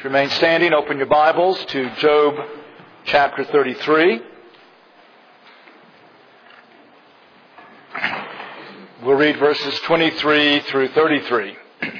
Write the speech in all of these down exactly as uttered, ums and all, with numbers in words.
Remain standing. Open your Bibles to Job chapter thirty-three. We'll read verses twenty-three through thirty-three.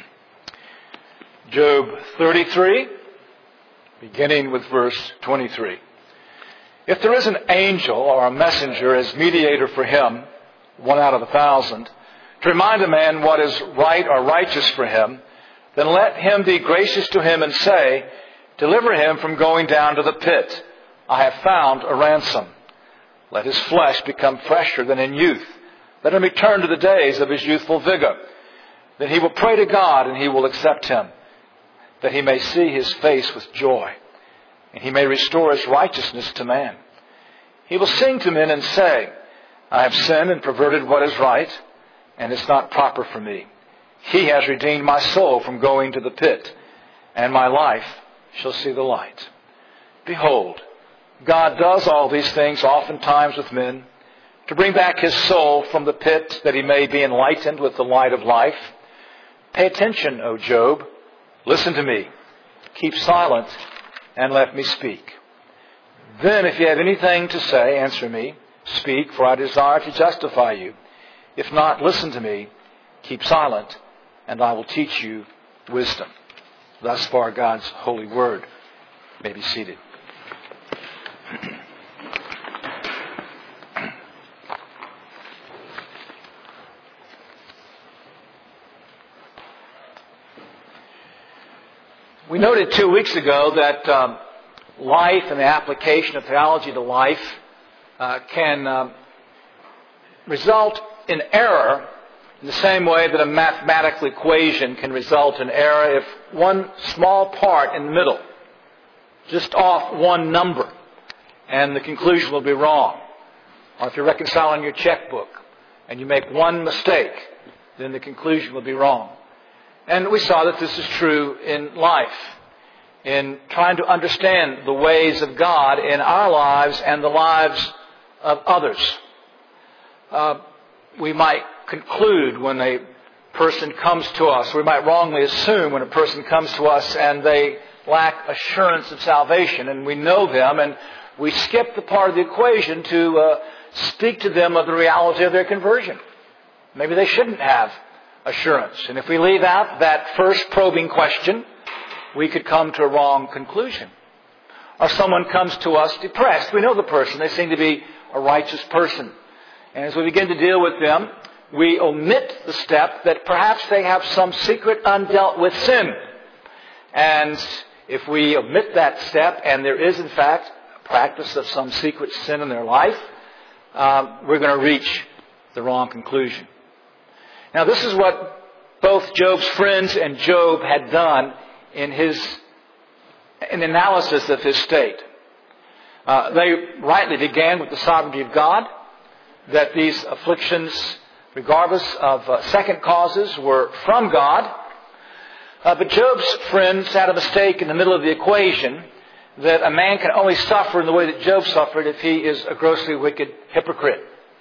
Job thirty-three, beginning with verse twenty-three. If there is an angel or a messenger as mediator for him, one out of a thousand, to remind a man what is right or righteous for him, then let him be gracious to him and say, deliver him from going down to the pit. I have found a ransom. Let his flesh become fresher than in youth. Let him return to the days of his youthful vigor. Then he will pray to God, and he will accept him, that he may see his face with joy, and he may restore his righteousness to man. He will sing to men and say, I have sinned and perverted what is right, and it's not proper for me. He has redeemed my soul from going to the pit, and my life shall see the light. Behold, God does all these things oftentimes with men, to bring back his soul from the pit, that he may be enlightened with the light of life. Pay attention, O Job. Listen to me. Keep silent, and let me speak. Then, if you have anything to say, answer me. Speak, for I desire to justify you. If not, listen to me. Keep silent, and I will teach you wisdom. Thus far, God's holy word. You may be seated. We noted two weeks ago that um, life and the application of theology to life uh, can um, result in error in the same way that a mathematical equation can result in error if one small part in the middle, just off one number, and the conclusion will be wrong. Or if you're reconciling your checkbook and you make one mistake, then the conclusion will be wrong. And we saw that this is true in life, in trying to understand the ways of God in our lives and the lives of others. Uh, we might conclude when a person comes to us, we might wrongly assume when a person comes to us and they lack assurance of salvation, and we know them, and we skip the part of the equation to uh, speak to them of the reality of their conversion. Maybe they shouldn't have assurance. And if we leave out that first probing question, we could come to a wrong conclusion. Or someone comes to us depressed. We know the person. They seem to be a righteous person. And as we begin to deal with them, we omit the step that perhaps they have some secret undealt with sin. And if we omit that step, and there is in fact a practice of some secret sin in their life, um, we're going to reach the wrong conclusion. Now, this is what both Job's friends and Job had done in his in analysis of his state. Uh, they rightly began with the sovereignty of God, that these afflictions, regardless of uh, second causes, were from God. Uh, but Job's friends had a mistake in the middle of the equation, that a man can only suffer in the way that Job suffered if he is a grossly wicked hypocrite.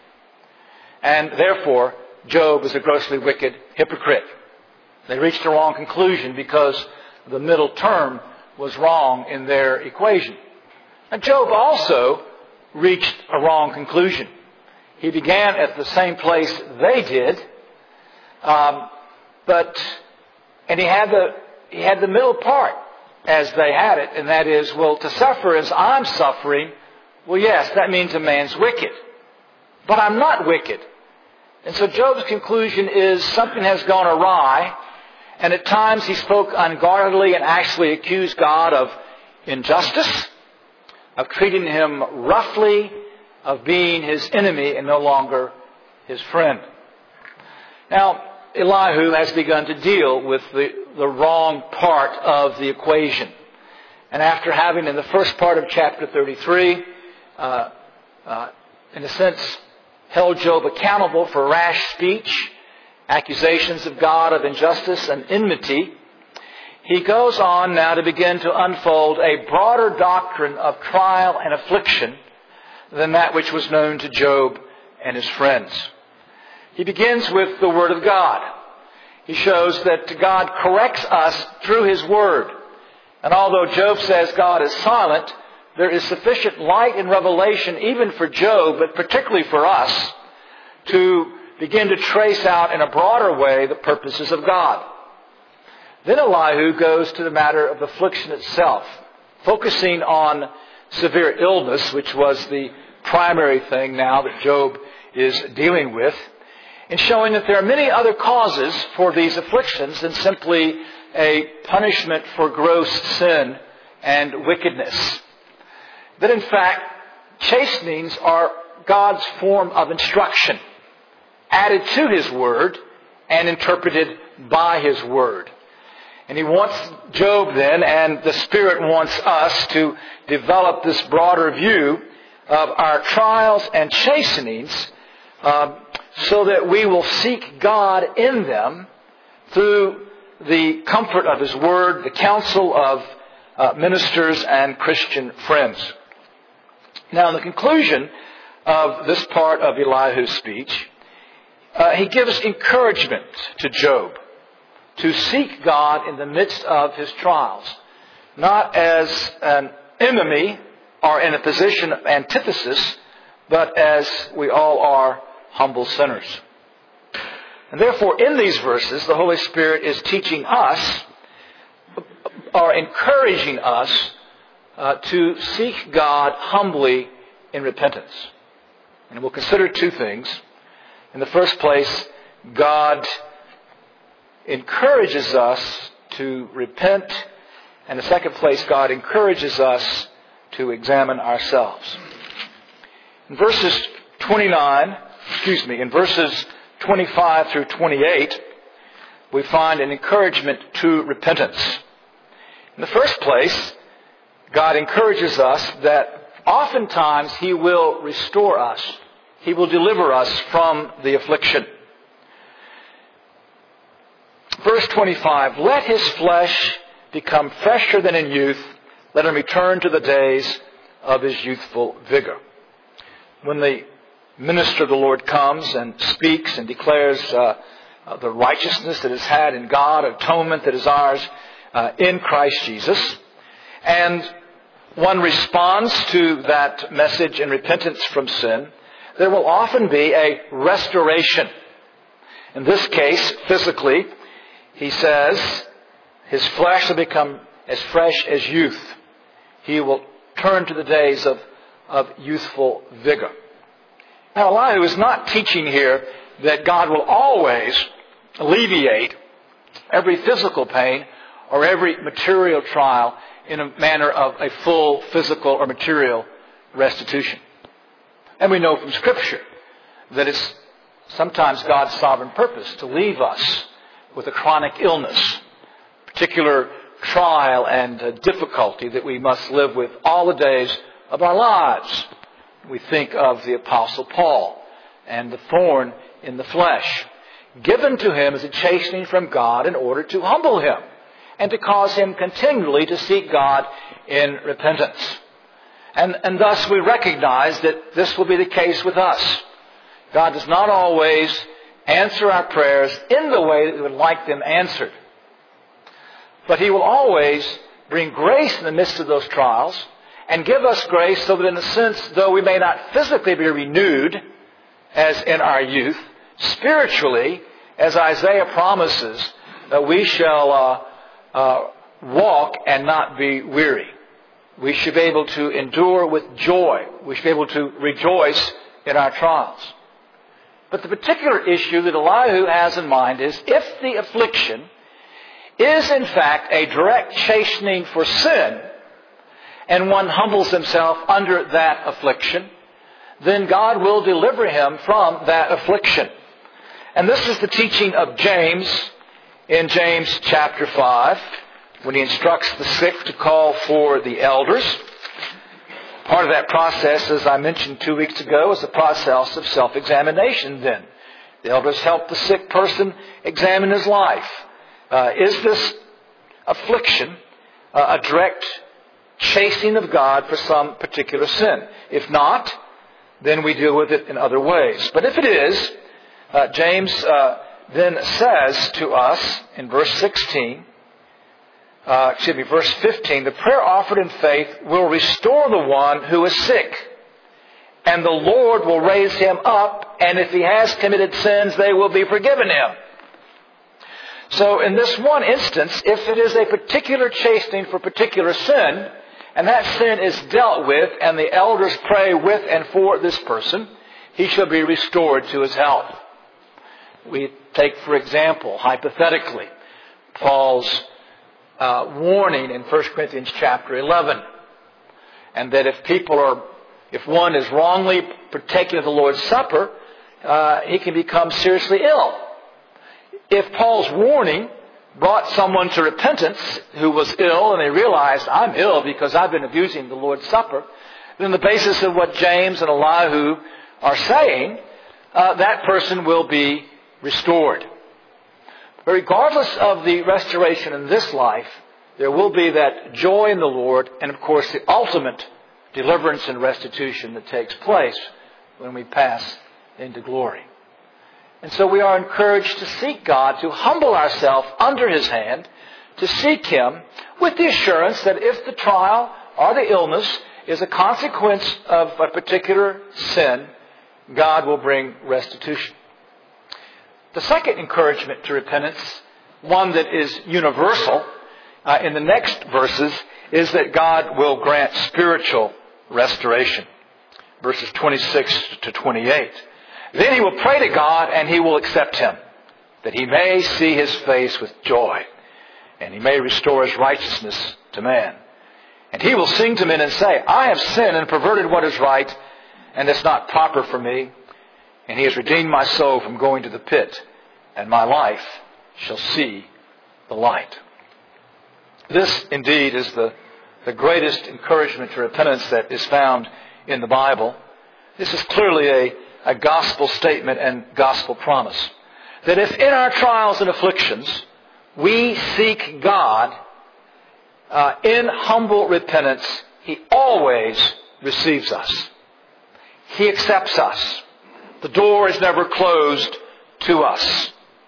And therefore, Job is a grossly wicked hypocrite. They reached a wrong conclusion because the middle term was wrong in their equation. And Job also reached a wrong conclusion. He began at the same place they did, um, but and he had the he had the middle part as they had it, and that is, well, to suffer as I'm suffering, well, yes, that means a man's wicked, but I'm not wicked. And so Job's conclusion is something has gone awry, and at times he spoke unguardedly and actually accused God of injustice, of treating him roughly, of being his enemy and no longer his friend. Now, Elihu has begun to deal with the, the wrong part of the equation. And after having in the first part of chapter thirty-three, uh, uh, in a sense, held Job accountable for rash speech, accusations of God of injustice and enmity, he goes on now to begin to unfold a broader doctrine of trial and affliction than that which was known to Job and his friends. He begins with the Word of God. He shows that God corrects us through His Word. And although Job says God is silent, there is sufficient light and revelation even for Job, but particularly for us, to begin to trace out in a broader way the purposes of God. Then Elihu goes to the matter of affliction itself, focusing on severe illness, which was the primary thing now that Job is dealing with, and showing that there are many other causes for these afflictions than simply a punishment for gross sin and wickedness. That in fact, chastenings are God's form of instruction, added to His Word and interpreted by His Word. And He wants Job then, and the Spirit wants us to develop this broader view of our trials and chastenings uh, so that we will seek God in them through the comfort of His Word, the counsel of uh, ministers and Christian friends. Now, in the conclusion of this part of Elihu's speech, uh, he gives encouragement to Job to seek God in the midst of his trials, not as an enemy or in a position of antithesis, but as we all are humble sinners. And therefore, in these verses, the Holy Spirit is teaching us, or encouraging us, uh, to seek God humbly in repentance. And we'll consider two things. In the first place, God encourages us to repent. And in the second place, God encourages us to examine ourselves. In verses twenty-nine, excuse me, in verses twenty-five through twenty-eight, we find an encouragement to repentance. In the first place, God encourages us that oftentimes He will restore us. He will deliver us from the affliction. Verse twenty-five, let his flesh become fresher than in youth. Let him return to the days of his youthful vigor. When the minister of the Lord comes and speaks and declares uh, uh, the righteousness that is had in God, atonement that is ours uh, in Christ Jesus, and one responds to that message in repentance from sin, there will often be a restoration. In this case, physically, he says, his flesh will become as fresh as youth. He will turn to the days of, of youthful vigor. Now, Elihu is not teaching here that God will always alleviate every physical pain or every material trial in a manner of a full physical or material restitution. And we know from Scripture that it's sometimes God's sovereign purpose to leave us with a chronic illness, particular trial and uh, difficulty that we must live with all the days of our lives. We think of the Apostle Paul and the thorn in the flesh, given to him as a chastening from God in order to humble him and to cause him continually to seek God in repentance. And, and thus we recognize that this will be the case with us. God does not always answer our prayers in the way that we would like them answered. But He will always bring grace in the midst of those trials and give us grace so that in a sense, though we may not physically be renewed as in our youth, spiritually, as Isaiah promises, that we shall uh, uh, walk and not be weary. We should be able to endure with joy. We should be able to rejoice in our trials. But the particular issue that Elihu has in mind is if the affliction is in fact a direct chastening for sin, and one humbles himself under that affliction, then God will deliver him from that affliction. And this is the teaching of James in James chapter five, when he instructs the sick to call for the elders. Part of that process, as I mentioned two weeks ago, is the process of self-examination then. The elders help the sick person examine his life. Uh, is this affliction uh, a direct chastening of God for some particular sin? If not, then we deal with it in other ways. But if it is, uh, James uh, then says to us in verse sixteen, uh, excuse me, verse fifteen, the prayer offered in faith will restore the one who is sick, and the Lord will raise him up, and if he has committed sins, they will be forgiven him. So in this one instance, if it is a particular chastening for particular sin, and that sin is dealt with, and the elders pray with and for this person, he shall be restored to his health. We take, for example, hypothetically, Paul's uh, warning in First Corinthians chapter eleven. And that if people are, if one is wrongly partaking of the Lord's Supper, uh, he can become seriously ill. If Paul's warning brought someone to repentance who was ill and they realized, I'm ill because I've been abusing the Lord's Supper, then on the basis of what James and Elihu are saying, uh, that person will be restored. But regardless of the restoration in this life, there will be that joy in the Lord and, of course, the ultimate deliverance and restitution that takes place when we pass into glory. And so we are encouraged to seek God, to humble ourselves under His hand, to seek Him with the assurance that if the trial or the illness is a consequence of a particular sin, God will bring restitution. The second encouragement to repentance, one that is universal uh, in the next verses, is that God will grant spiritual restoration. Verses twenty-six to twenty-eight. Then he will pray to God and He will accept him, that he may see His face with joy, and He may restore His righteousness to man. And He will sing to men and say, I have sinned and perverted what is right, and it's not proper for me. And He has redeemed my soul from going to the pit, and my life shall see the light. This indeed is the, the greatest encouragement to repentance that is found in the Bible. This is clearly a a gospel statement and gospel promise. That if in our trials and afflictions we seek God uh, in humble repentance, He always receives us. He accepts us. The door is never closed to us.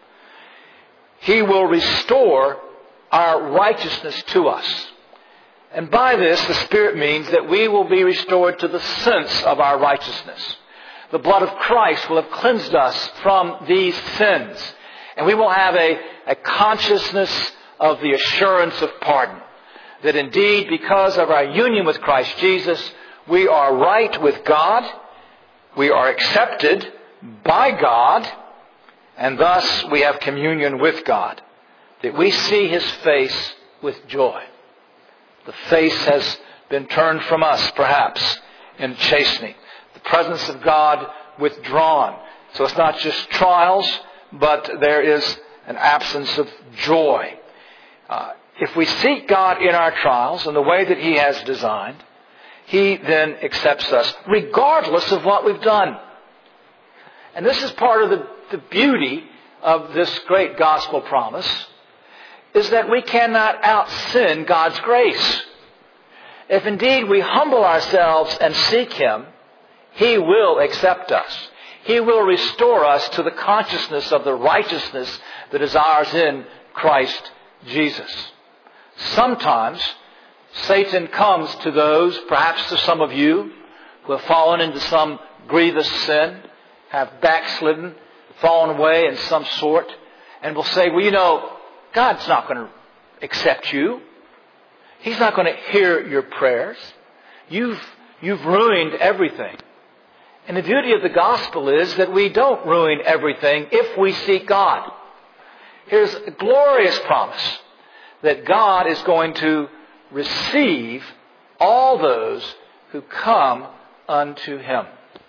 He will restore our righteousness to us. And by this, the Spirit means that we will be restored to the sense of our righteousness. The blood of Christ will have cleansed us from these sins. And we will have a, a consciousness of the assurance of pardon. That indeed, because of our union with Christ Jesus, we are right with God. We are accepted by God. And thus we have communion with God. That we see His face with joy. The face has been turned from us, perhaps, in chastening. The presence of God withdrawn. So it's not just trials, but there is an absence of joy. Uh, if we seek God in our trials in the way that He has designed, He then accepts us regardless of what we've done. And this is part of the, the beauty of this great gospel promise, is that we cannot out-sin God's grace. If indeed we humble ourselves and seek Him, He will accept us. He will restore us to the consciousness of the righteousness that is ours in Christ Jesus. Sometimes Satan comes to those, perhaps to some of you, who have fallen into some grievous sin, have backslidden, fallen away in some sort, and will say, well, you know, God's not going to accept you. He's not going to hear your prayers. You've, you've ruined everything. And the beauty of the gospel is that we don't ruin everything if we seek God. Here's a glorious promise that God is going to receive all those who come unto Him.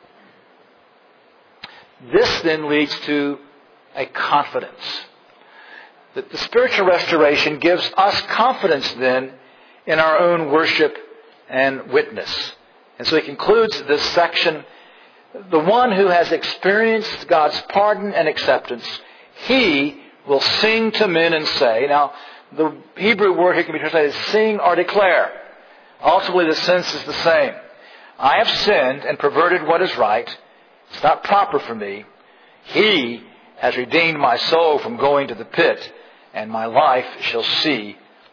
This then leads to a confidence. That the spiritual restoration gives us confidence then in our own worship and witness. And so he concludes this section. The one who has experienced God's pardon and acceptance, he will sing to men and say. Now, the Hebrew word here can be translated as sing or declare. Ultimately, the sense is the same. I have sinned and perverted what is right. It's not proper for me. He has redeemed my soul from going to the pit, and my life shall see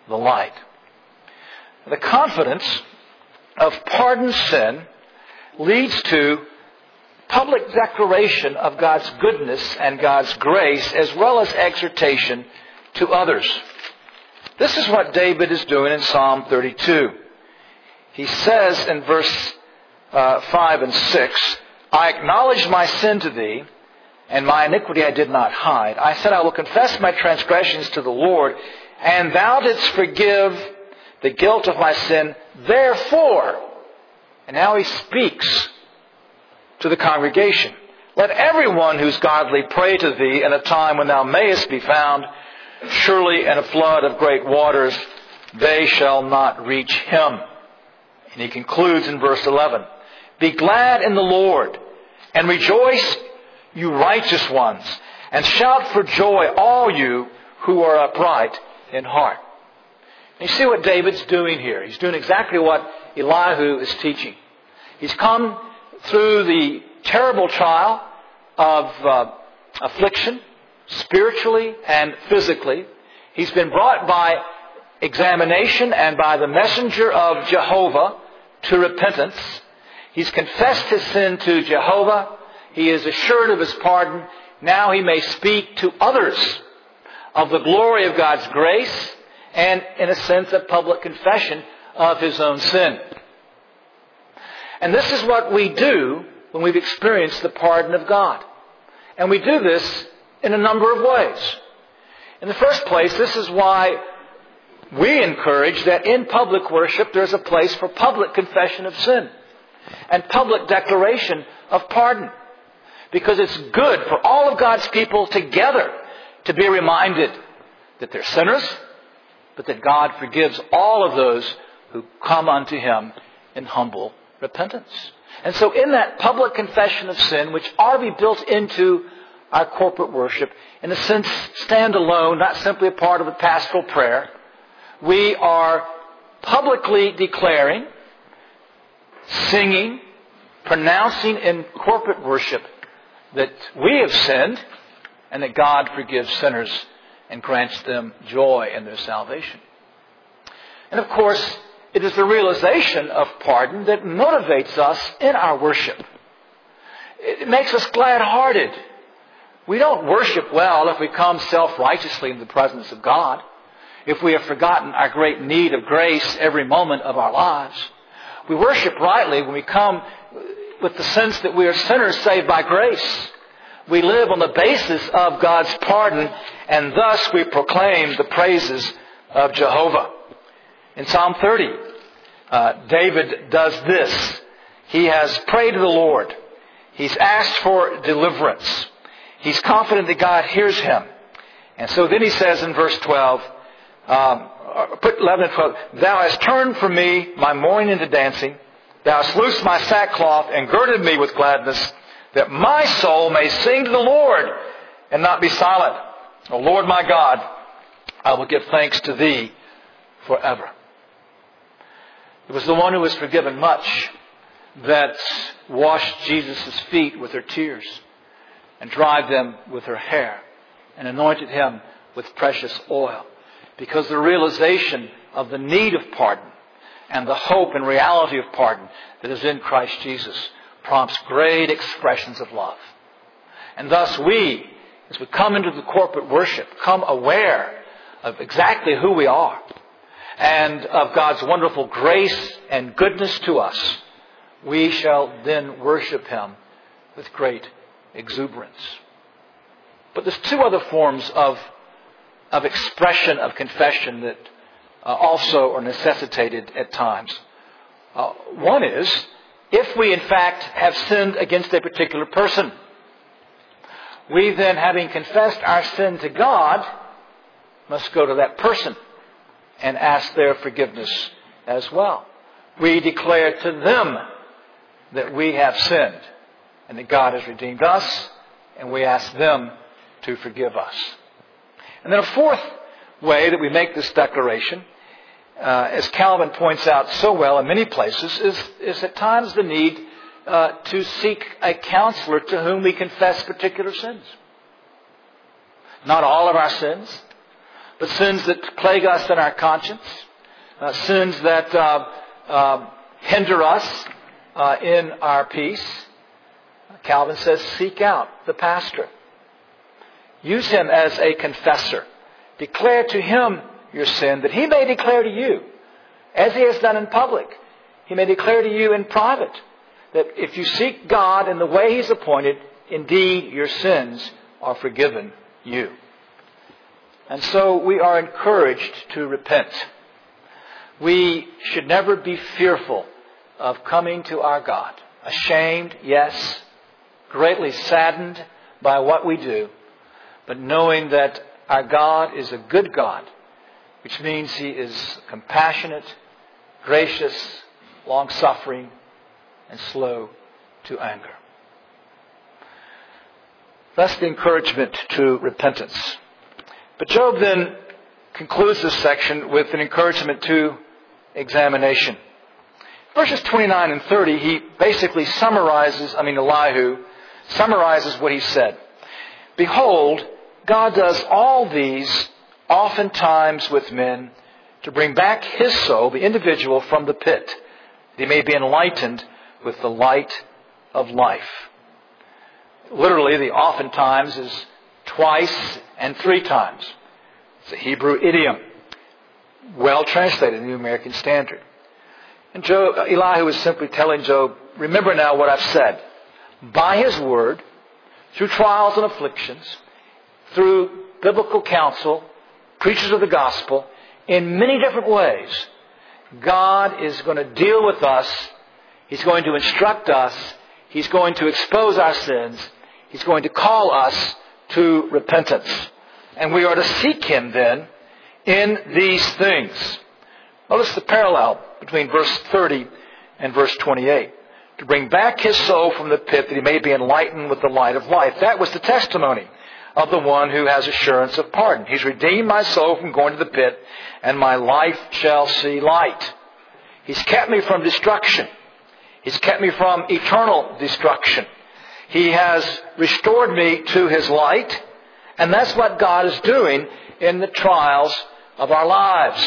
the light. The confidence of pardoned sin leads to public declaration of God's goodness and God's grace, as well as exhortation to others. This is what David is doing in Psalm thirty-two. He says in verse uh, five and six, I acknowledged my sin to thee, and my iniquity I did not hide. I said, I will confess my transgressions to the Lord, and thou didst forgive the guilt of my sin. Therefore, and now he speaks to the congregation, let everyone who's godly pray to thee in a time when thou mayest be found. Surely in a flood of great waters they shall not reach him. And he concludes in verse eleven, be glad in the Lord, and rejoice, you righteous ones, and shout for joy, all you who are upright in heart. And you see what David's doing here. He's doing exactly what Elihu is teaching. He's come through the terrible trial of uh, affliction, spiritually and physically. He's been brought by examination and by the messenger of Jehovah to repentance. He's confessed his sin to Jehovah. He is assured of his pardon. Now he may speak to others of the glory of God's grace and, in a sense, a public confession of his own sin. And this is what we do when we've experienced the pardon of God. And we do this in a number of ways. In the first place, this is why we encourage that in public worship there's a place for public confession of sin and public declaration of pardon. Because it's good for all of God's people together to be reminded that they're sinners, but that God forgives all of those who come unto Him in humble repentance. And so in that public confession of sin, which ought to be built into our corporate worship, in a sense stand alone, not simply a part of a pastoral prayer, we are publicly declaring, singing, pronouncing in corporate worship that we have sinned and that God forgives sinners and grants them joy in their salvation. And of course, it is the realization of pardon that motivates us in our worship. It makes us glad-hearted. We don't worship well if we come self-righteously in the presence of God, if we have forgotten our great need of grace every moment of our lives. We worship rightly when we come with the sense that we are sinners saved by grace. We live on the basis of God's pardon, and thus we proclaim the praises of Jehovah. In Psalm thirty, uh, David does this. He has prayed to the Lord. He's asked for deliverance. He's confident that God hears him. And so then he says in verse twelve, um, put eleven and twelve, Thou hast turned from me my mourning into dancing. Thou hast loosed my sackcloth and girded me with gladness, that my soul may sing to the Lord and not be silent. O Lord my God, I will give thanks to Thee forever. It was the one who was forgiven much that washed Jesus' feet with her tears and dried them with her hair and anointed Him with precious oil, because the realization of the need of pardon and the hope and reality of pardon that is in Christ Jesus prompts great expressions of love. And thus we, as we come into the corporate worship, come aware of exactly who we are and of God's wonderful grace and goodness to us. We shall then worship Him with great exuberance. But there's two other forms of, of expression of confession that uh, also are necessitated at times. Uh, one is, if we in fact have sinned against a particular person, we then, having confessed our sin to God, must go to that person and ask their forgiveness as well. We declare to them that we have sinned and that God has redeemed us, and we ask them to forgive us. And then a fourth way that we make this declaration, uh, as Calvin points out so well in many places, is, is at times the need uh, to seek a counselor to whom we confess particular sins. Not all of our sins, but sins that plague us in our conscience, uh, sins that uh, uh, hinder us uh, in our peace. Calvin says, seek out the pastor. Use him as a confessor. Declare to him your sin, that he may declare to you, as he has done in public. He may declare to you in private, that if you seek God in the way He's appointed, indeed your sins are forgiven you. And so we are encouraged to repent. We should never be fearful of coming to our God. Ashamed, yes. Greatly saddened by what we do. But knowing that our God is a good God, which means He is compassionate, gracious, long-suffering, and slow to anger. That's the encouragement to repentance. But Job then concludes this section with an encouragement to examination. Verses twenty-nine and thirty, he basically summarizes, I mean Elihu, summarizes what he said. Behold, God does all these oftentimes with men to bring back his soul, the individual, from the pit, that he may be enlightened with the light of life. Literally, the oftentimes is twice and three times. It's a Hebrew idiom, well translated in the New American Standard. And Job, Elihu is simply telling Job, remember now what I've said. By his word, through trials and afflictions, through biblical counsel, preachers of the gospel, in many different ways, God is going to deal with us. He's going to instruct us. He's going to expose our sins. He's going to call us to repentance. And we are to seek Him then in these things. Notice the parallel between verse thirty and verse twenty-eight. To bring back his soul from the pit that he may be enlightened with the light of life. That was the testimony of the one who has assurance of pardon. He's redeemed my soul from going to the pit, and my life shall see light. He's kept me from destruction. He's kept me from eternal destruction. He has restored me to His light, and that's what God is doing in the trials of our lives.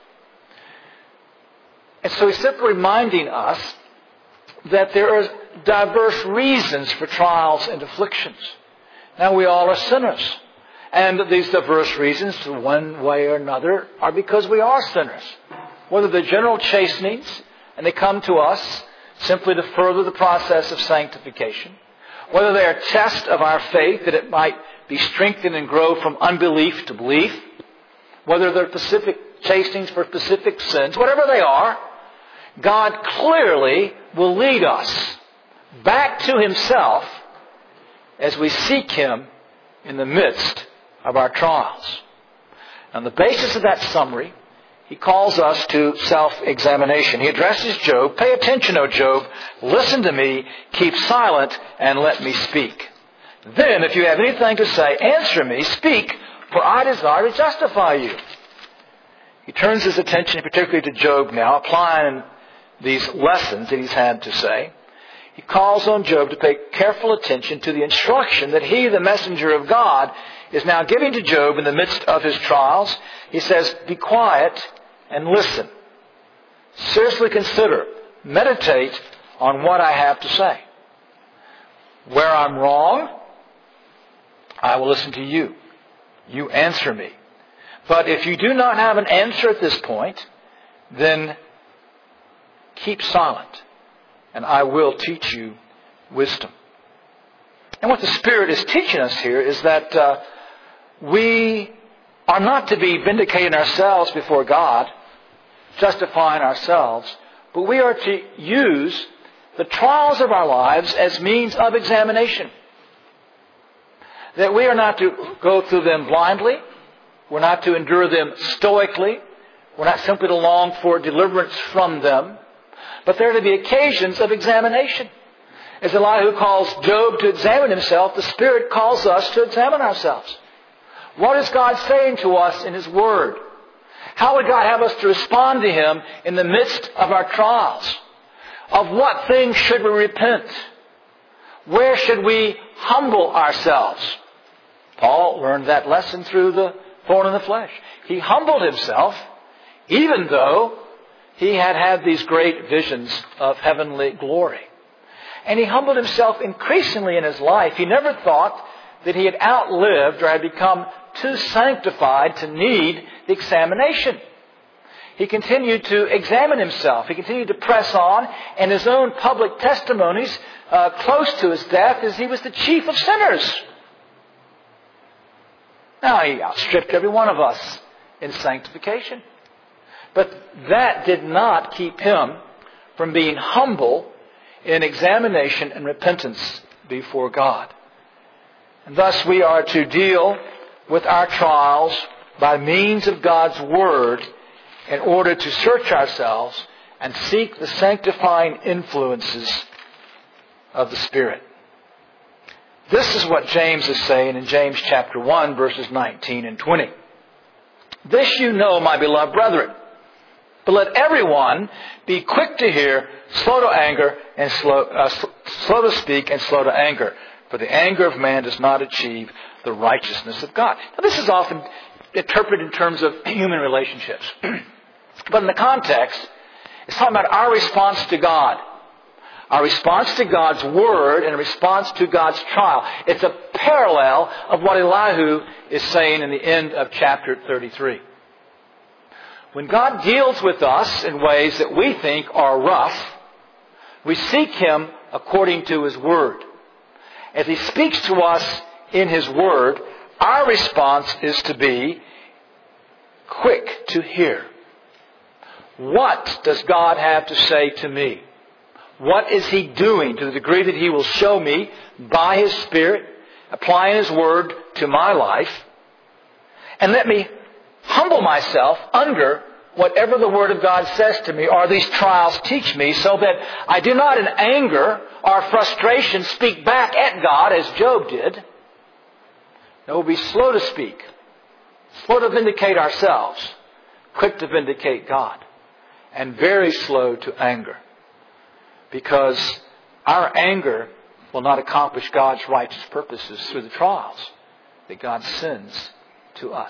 And so He's simply reminding us that there are diverse reasons for trials and afflictions. Now, we all are sinners. And these diverse reasons, one way or another, are because we are sinners. Whether they're general chastenings, and they come to us simply to further the process of sanctification. Whether they are tests of our faith, that it might be strengthened and grow from unbelief to belief. Whether they're specific chastenings for specific sins. Whatever they are, God clearly will lead us back to Himself as we seek Him in the midst of our trials. On the basis of that summary, He calls us to self-examination. He addresses Job, pay attention, O Job, listen to me, keep silent, and let me speak. Then, if you have anything to say, answer me, speak, for I desire to justify you. He turns his attention particularly to Job now, applying these lessons that he's had to say. He calls on Job to pay careful attention to the instruction that he, the messenger of God, is now giving to Job in the midst of his trials. He says, be quiet and listen. Seriously consider, meditate on what I have to say. Where I'm wrong, I will listen to you. You answer me. But if you do not have an answer at this point, then keep silent, and I will teach you wisdom. And what the Spirit is teaching us here is that uh, we are not to be vindicating ourselves before God, justifying ourselves, but we are to use the trials of our lives as means of examination. That we are not to go through them blindly. We're not to endure them stoically. We're not simply to long for deliverance from them. But there are to be occasions of examination. As Elihu calls Job to examine himself, the Spirit calls us to examine ourselves. What is God saying to us in His Word? How would God have us to respond to Him in the midst of our trials? Of what things should we repent? Where should we humble ourselves? Paul learned that lesson through the thorn in the flesh. He humbled himself, even though he had had these great visions of heavenly glory. And he humbled himself increasingly in his life. He never thought that he had outlived or had become too sanctified to need the examination. He continued to examine himself. He continued to press on, and his own public testimonies uh, close to his death is he was the chief of sinners. Now, he outstripped every one of us in sanctification. But that did not keep him from being humble in examination and repentance before God. And thus we are to deal with our trials by means of God's Word in order to search ourselves and seek the sanctifying influences of the Spirit. This is what James is saying in James chapter one, verses nineteen and twenty. This you know, my beloved brethren, but let everyone be quick to hear, slow to anger, and slow, uh, slow to speak, and slow to anger. For the anger of man does not achieve the righteousness of God. Now, this is often interpreted in terms of human relationships. But in the context, it's talking about our response to God. Our response to God's Word and a response to God's trial. It's a parallel of what Elihu is saying in the end of chapter thirty-three. When God deals with us in ways that we think are rough, we seek Him according to His Word. As He speaks to us in His Word, our response is to be quick to hear. What does God have to say to me? What is He doing to the degree that He will show me by His Spirit, applying His Word to my life? And let me humble myself under whatever the Word of God says to me or these trials teach me, so that I do not in anger or frustration speak back at God as Job did. No, we'll be slow to speak, slow to vindicate ourselves, quick to vindicate God, and very slow to anger. Because our anger will not accomplish God's righteous purposes through the trials that God sends to us.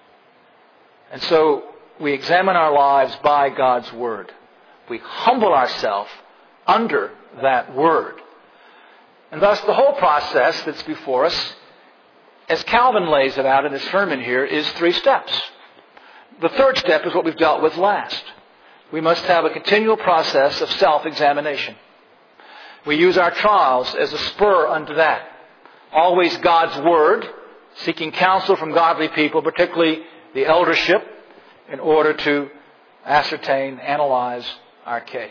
And so we examine our lives by God's Word. We humble ourselves under that Word. And thus the whole process that's before us, as Calvin lays it out in his sermon here, is three steps. The third step is what we've dealt with last. We must have a continual process of self-examination. We use our trials as a spur unto that. Always God's Word, seeking counsel from godly people, particularly the eldership, in order to ascertain, analyze our case.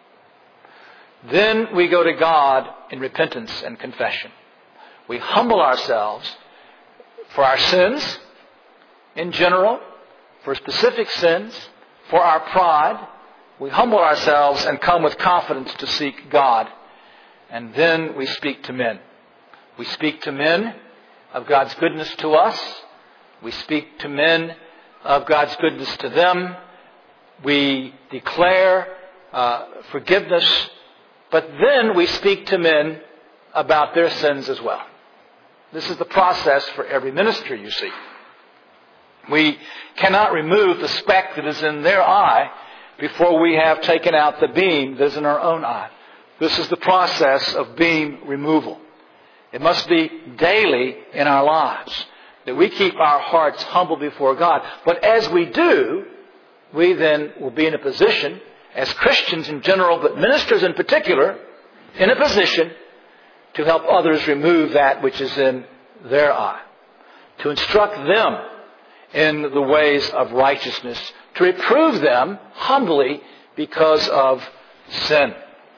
Then we go to God in repentance and confession. We humble ourselves for our sins in general, for specific sins, for our pride. We humble ourselves and come with confidence to seek God. And then we speak to men. We speak to men of God's goodness to us. We speak to men of God's goodness to them. We declare uh, forgiveness. But then we speak to men about their sins as well. This is the process for every minister, you see. We cannot remove the speck that is in their eye before we have taken out the beam that is in our own eye. This is the process of beam removal. It must be daily in our lives that we keep our hearts humble before God. But as we do, we then will be in a position, as Christians in general, but ministers in particular, in a position to help others remove that which is in their eye. To instruct them in the ways of righteousness. To reprove them humbly because of sin.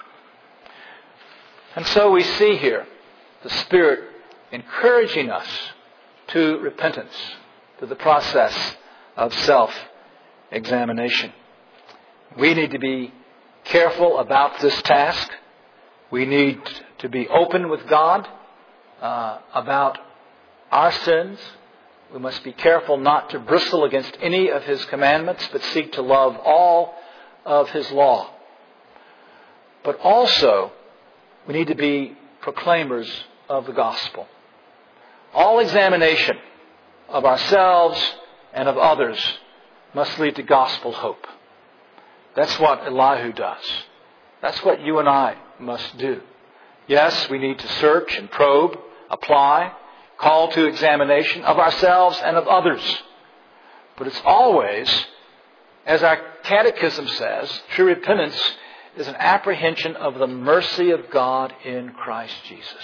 And so we see here the Spirit encouraging us to repentance, to the process of self-examination. We need to be careful about this task. We need to be open with God uh, about our sins. We must be careful not to bristle against any of His commandments, but seek to love all of His law. But also, we need to be proclaimers of the gospel. All examination of ourselves and of others must lead to gospel hope. That's what Elihu does. That's what you and I must do. Yes, we need to search and probe, apply, call to examination of ourselves and of others. But it's always, as our catechism says, true repentance is an apprehension of the mercy of God in Christ Jesus.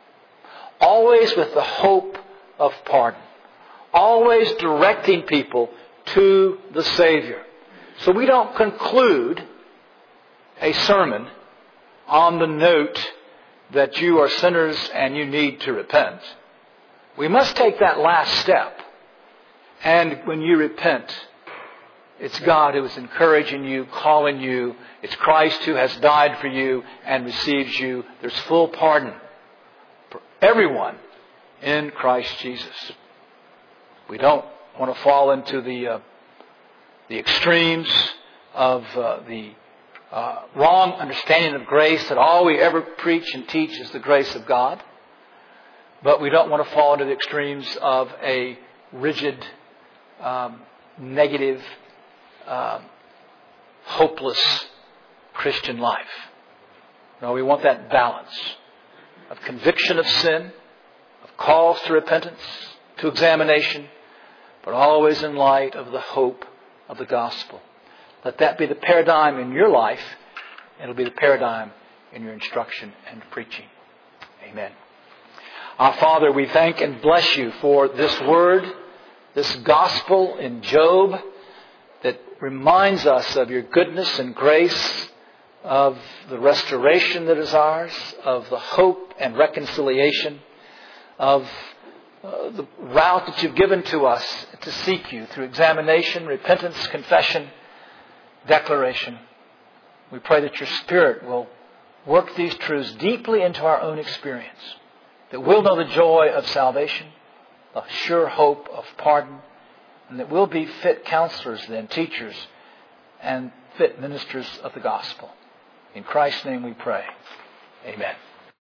Always with the hope of pardon. Always directing people to the Savior. So we don't conclude a sermon on the note that you are sinners and you need to repent. We must take that last step. And when you repent, it's God who is encouraging you, calling you. It's Christ who has died for you and receives you. There's full pardon for everyone in Christ Jesus. We don't want to fall into the uh, the extremes of uh, the uh, wrong understanding of grace, that all we ever preach and teach is the grace of God. But we don't want to fall into the extremes of a rigid, um, negative, uh, hopeless Christian life. No, we want that balance of conviction of sin, of calls to repentance, to examination, but always in light of the hope of the gospel. Let that be the paradigm in your life, and it'll be the paradigm in your instruction and preaching. Amen. Our Father, we thank and bless you for this word, this gospel in Job that reminds us of your goodness and grace, of the restoration that is ours, of the hope and reconciliation, of uh, the route that you've given to us to seek you through examination, repentance, confession, declaration. We pray that your Spirit will work these truths deeply into our own experience, that we'll know the joy of salvation, the sure hope of pardon, and that we'll be fit counselors then, teachers, and fit ministers of the gospel. In Christ's name we pray. Amen.